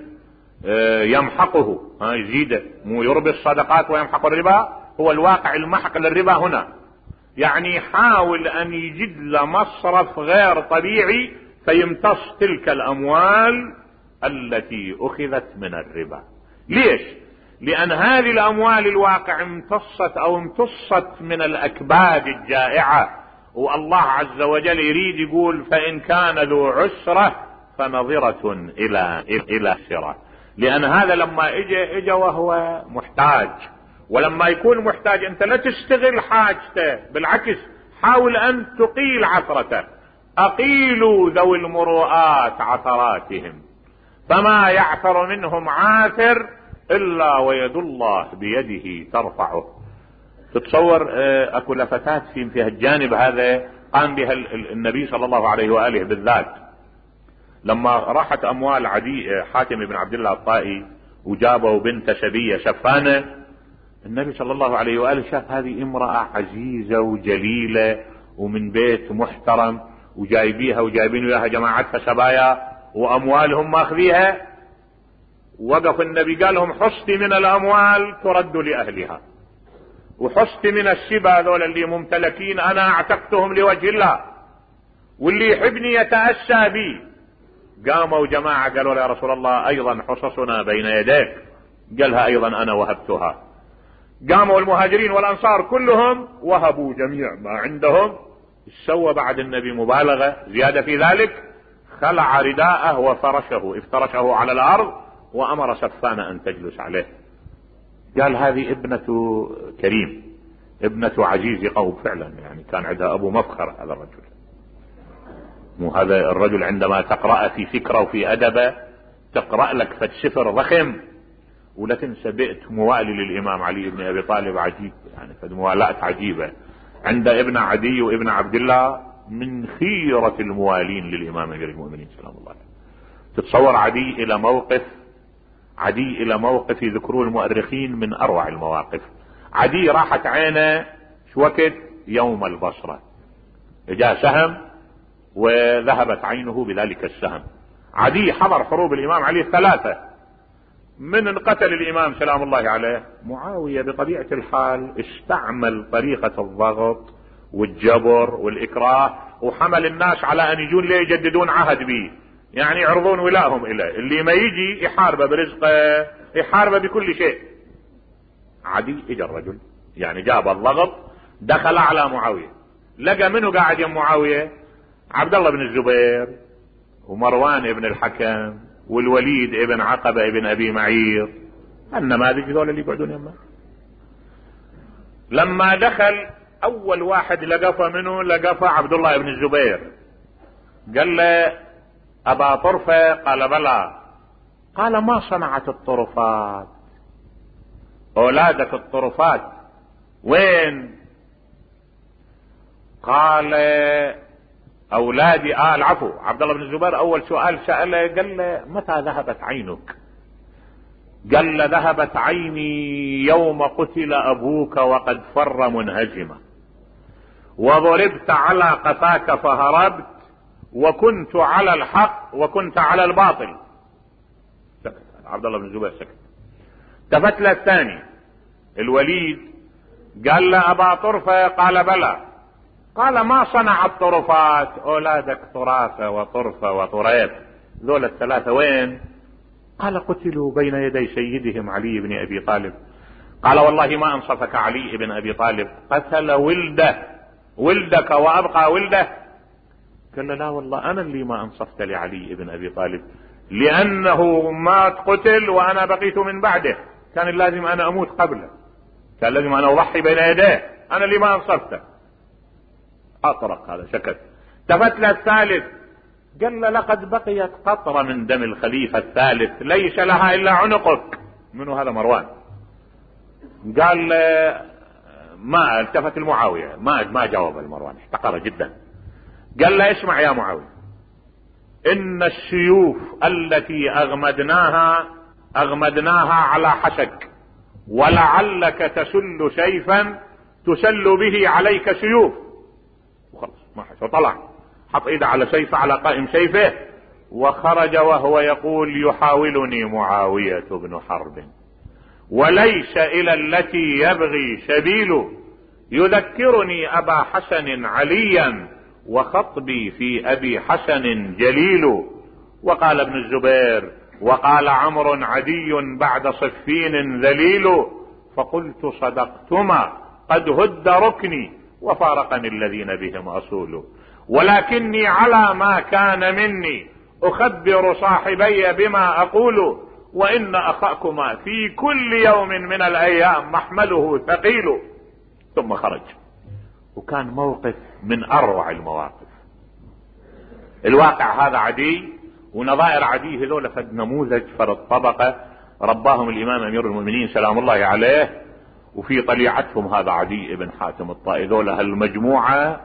A: يمحقه، ها يزيده، مو يربي الصدقات ويمحق الربا. هو الواقع المحق للربا هنا، يعني يحاول ان يجد له مصرف غير طبيعي فيمتص تلك الاموال التي اخذت من الربا. ليش؟ لان هذه الاموال الواقع امتصت او امتصت من الاكباد الجائعة، والله عز وجل يريد يقول فان كان ذو عسرة فنظرة الى الى سرة. لان هذا لما اجى اجى وهو محتاج، ولما يكون محتاج انت لا تستغل حاجته، بالعكس حاول ان تقيل عثرته. اقيلوا ذوي المروءات عثراتهم فما يعثر منهم عاثر الا ويد الله بيده ترفعه. تتصور اكو لفتات في فيها الجانب هذا قام بها النبي صلى الله عليه واله بالذات. لما راحت اموال عدي حاتم بن عبد الله الطائي وجابوا بنت شبية شفانة، النبي صلى الله عليه واله شاف هذه امرأة عزيزة وجليلة ومن بيت محترم وجايبيها وجايبين وياها جماعتها سبايا واموالهم ماخذيها. وقف النبي قال لهم حصتي من الاموال ترد لاهلها، وحصتي من الشبا ذول اللي ممتلكين انا اعتقتهم لوجه الله، واللي يحبني يتأسى بي. قاموا جماعة قالوا يا رسول الله ايضا حصصنا بين يديك، قالها ايضا انا وهبتها. قاموا المهاجرين والانصار كلهم وهبوا جميع ما عندهم. سوى بعد النبي مبالغة زيادة في ذلك، خلع رداءه وفرشه افترشه على الارض وامر سفانة ان تجلس عليه. قال هذه ابنة كريم، ابنة عزيز قوم فعلا، يعني كان عندها ابو مفخر هذا الرجل. مو هذا الرجل عندما تقرأ في فكرة وفي ادبه تقرأ لك فد سفر ضخم، ولا تنسى بيئة موالي للامام علي بن ابي طالب عجيب، يعني فد موالاة عجيبة. عند ابن عدي وابن عبد الله من خيرة الموالين للامام امير المؤمنين سلام الله عليه. تتصور عدي الى موقف عدي الى موقف يذكرون المؤرخين من اروع المواقف. عدي راحت عينه شو وقت يوم البصرة، جاء سهم وذهبت عينه بذلك السهم. عدي حضر حروب الامام علي الثلاثة، من انقتل الامام سلام الله عليه معاوية بطبيعة الحال استعمل طريقة الضغط والجبر والاكراه، وحمل الناس على ان يجون ليه يجددون عهد به، يعني يعرضون ولائهم اليه، اللي ما يجي يحاربه برزقه يحاربه بكل شيء. عدي اجى الرجل يعني جاب الضغط، دخل على معاوية، لقى منه قاعد يم معاوية عبد الله بن الزبير ومروان بن الحكم والوليد ابن عقبة ابن ابي معير، النماذج ذول اللي يقعدون يمه. لما دخل اول واحد لقفه منه لقفه عبد الله بن الزبير، قال له ابا طرفة؟ قال بلى. قال ما صنعت الطرفات؟ اولادك الطرفات وين؟ قال اولادي آه العفو عبد الله بن الزبير اول سؤال سأله قال له متى ذهبت عينك؟ قال له ذهبت عيني يوم قتل ابوك وقد فر منهزما، وضربت على قفاك فهربت، وكنت على الحق وكنت على الباطل. سكت عبد الله بن الزبير، سكت. التفت له الثاني الوليد، قال له ابا طرفة؟ قال بلى. قال ما صنع الطرفات؟ اولادك طرافة وطرفة وطريف، ذول الثلاثة وين؟ قال قتلوا بين يدي سيدهم علي بن ابي طالب. قال والله ما انصفك علي بن ابي طالب، قتل ولده ولدك وابقى ولده. قال لا والله انا اللي ما انصفت لعلي بن ابي طالب، لانه ما قتل وانا بقيت من بعده، كان لازم انا اموت قبله، كان لازم انا اضحي بين يديه، انا اللي ما انصفته. اطرق هذا، سكت. التفت له الثالث، قال له لقد بقيت قطرة من دم الخليفة الثالث ليس لها الا عنقك. منو هذا؟ مروان. قال ما التفت المعاوية، ما ما جاوب المروان، احتقر جدا. قال له اسمع يا معاوية، ان السيوف التي اغمدناها اغمدناها على حشك، ولعلك تسل سيفا تسل به عليك سيوف. وخلص ما حش، وطلع حط ايده على سيفه، على قائم سيفه، وخرج وهو يقول يحاولني معاوية بن حرب، وليس الى التي يبغي سبيل، يذكرني ابا حسن عليا، وخطبي في ابي حسن جليل. وقال ابن الزبير وقال عمرو عدي بعد صفين ذليل، فقلت صدقتما قد هد ركني، وفارقني الذين بهم اصول، ولكني على ما كان مني اخبر صاحبي بما اقول، وان اخاكما في كل يوم من الايام محمله ثقيل. ثم خرج. وكان موقف من اروع المواقف. الواقع هذا عدي ونظائر عدي هذول فد نموذج فرد طبقة رباهم الامام امير المؤمنين سلام الله عليه، وفي طليعتهم هذا عدي ابن حاتم الطائي. ذولا هالمجموعة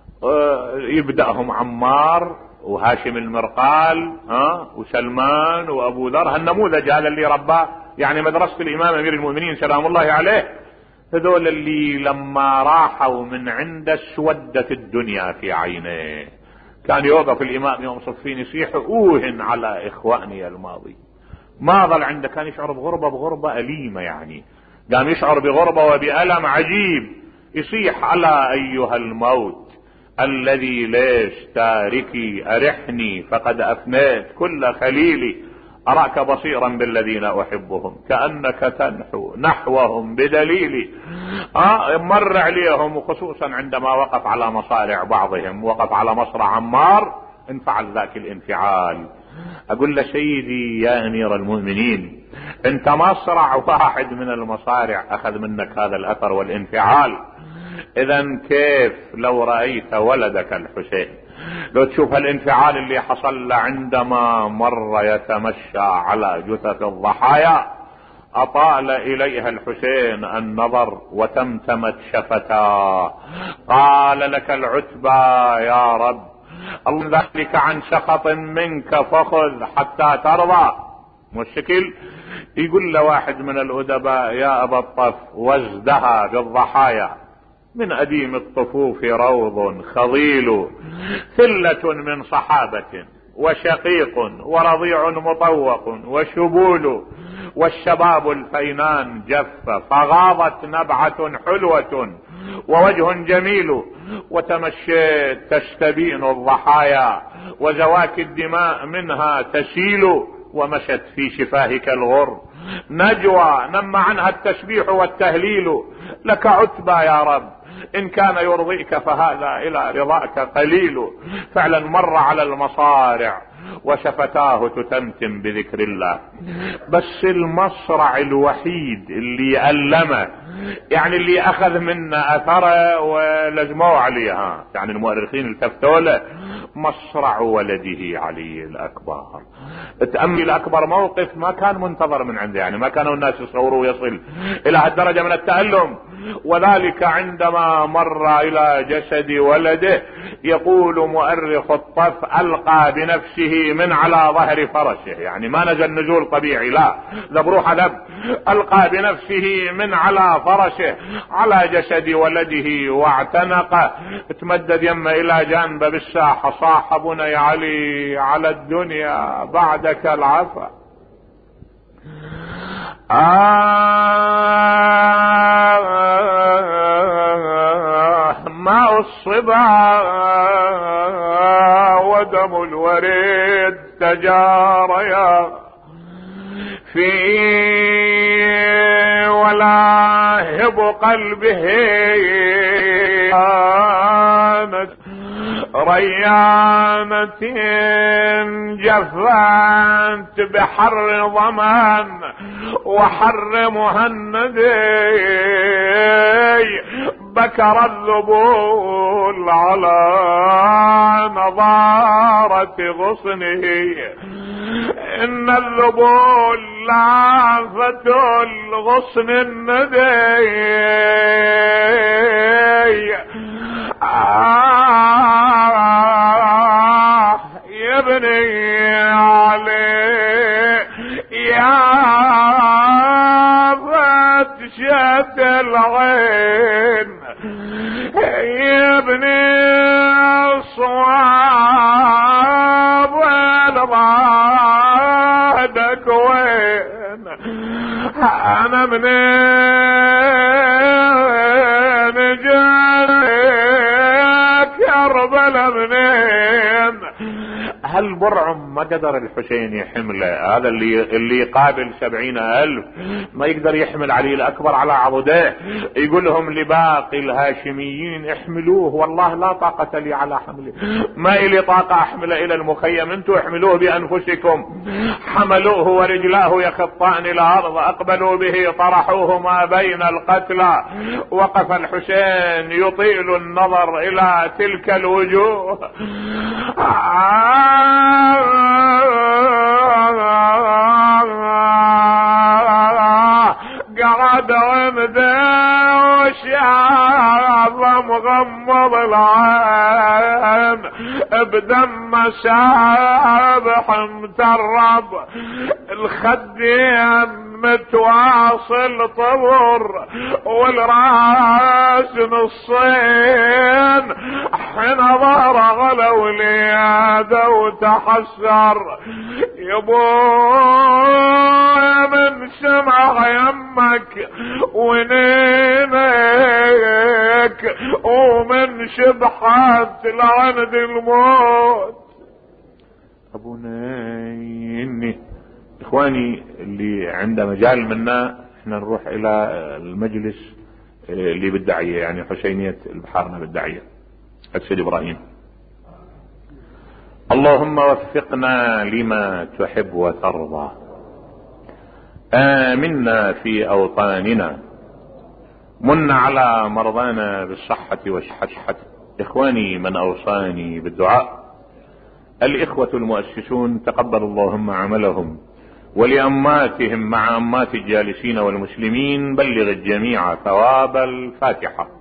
A: يبدأهم عمار وهاشم المرقال ها وسلمان وابو ذر، هالنموذج هذا اللي رباه يعني مدرسة الامام امير المؤمنين سلام الله عليه. هذول اللي لما راحوا من عنده اسودت الدنيا في عينيه. كان يوقف الامام يوم صفين يصيح اوهن على اخواني الماضي، ما ظل عنده، كان يشعر بغربة بغربة أليمة، يعني قام يشعر بغربة وبألم عجيب، يصيح على ايها الموت الذي ليش تاركي ارحني، فقد افنيت كل خليلي، اراك بصيرا بالذين احبهم، كأنك تنحو نحوهم بدليلي. آه مر عليهم، وخصوصا عندما وقف على مصارع بعضهم، وقف على مصرع عمار، انفعل ذاك الانفعال. اقول له سيدي يا امير المؤمنين، انت مصرع واحد من المصارع اخذ منك هذا الاثر والانفعال، اذا كيف لو رأيت ولدك الحسين، لو تشوف الانفعال اللي حصل عندما مر يتمشى على جثث الضحايا، اطال اليها الحسين النظر وتمتمت شفتاه، قال لك العتبى يا رب، الله ذلك عن سخط منك فخذ حتى ترضى. مشكل يقول له واحد من الادباء يا ابا الطف وازدها بالضحايا، من اديم الطفوف روض خضيل، ثلة من صحابة وشقيق ورضيع مطوق وشبول، والشباب الفينان جف، فغاضت نبعة حلوة ووجه جميل، وتمشيت تستبين الضحايا وزواكي الدماء منها تسيل، ومشت في شفاهك الغر نجوى نم عنها التسبيح والتهليل، لك عتبى يا رب إن كان يرضيك فهذا إلى رضاك قليل. فعلا مر على المصارع وشفتاه تتمتم بذكر الله، بس المصرع الوحيد اللي ألمه، يعني اللي أخذ منا أثره ولزموه عليها، يعني المؤرخين التفتوا له، مصرع ولده علي الأكبر. تأمل الأكبر موقف ما كان منتظر من عنده، يعني ما كانوا الناس يصوروا يصل إلى هالدرجة من التألم، وذلك عندما مر إلى جسد ولده يقول مؤرخ الطف ألقى بنفسه من على ظهر فرشه، يعني ما نزل نزول طبيعي، لا ذب روح ذب، ألقى بنفسه من على فرشه على جسد ولده واعتنقه، تمدد يمه إلى جانبه بالساحة، صاحبنا يا علي على الدنيا بعدك العفا. آه ماء الصبا ودم الوريد تجاريا في ولاهب قلبه ريانة جفانت بحر ضمان وحر مهندي، بكر الذبول على نضارة غصنه، إن الذبول لافت الغصن الندي. آه يبني عليه يا فتشة العين، يبني الصواب والرادك وين، انا منين جاك كربلا منين. هل برعم ما قدر الحسين يحمله؟ هذا اللي اللي يقابل سبعين الف ما يقدر يحمل علي الأكبر على عضديه، يقول لهم لباقي الهاشميين احملوه، والله لا طاقة لي على حمله، ما إلي طاقة أحمله إلى المخيم، انتم احملوه بأنفسكم. حملوه ورجلاه يخطان إلى الأرض، أقبلوا به طرحوه ما بين القتلى، وقف الحسين يطيل النظر إلى تلك الوجوه. قعد ومدى وشعب مغمض العين، بدم سابح مترب الخدين متواصل طبر والراس نصين، حين ظهر غلا ولياده وتحسر. يبويا من سمع يمك ونينك ومن شبحات لعند الموت. ابو نيني اخواني اللي عنده مجال منا احنا نروح الى المجلس اللي بالداعية، يعني حسينية البحارنا بالداعية السيد ابراهيم. اللهم وفقنا لما تحب وترضى، آمنا في اوطاننا، من على مرضانا بالصحة والشحة. اخواني من اوصاني بالدعاء الاخوة المؤسسون تقبل اللهم عملهم، ولأماتهم مع أمات الجالسين والمسلمين بلغ الجميع ثواب الفاتحة.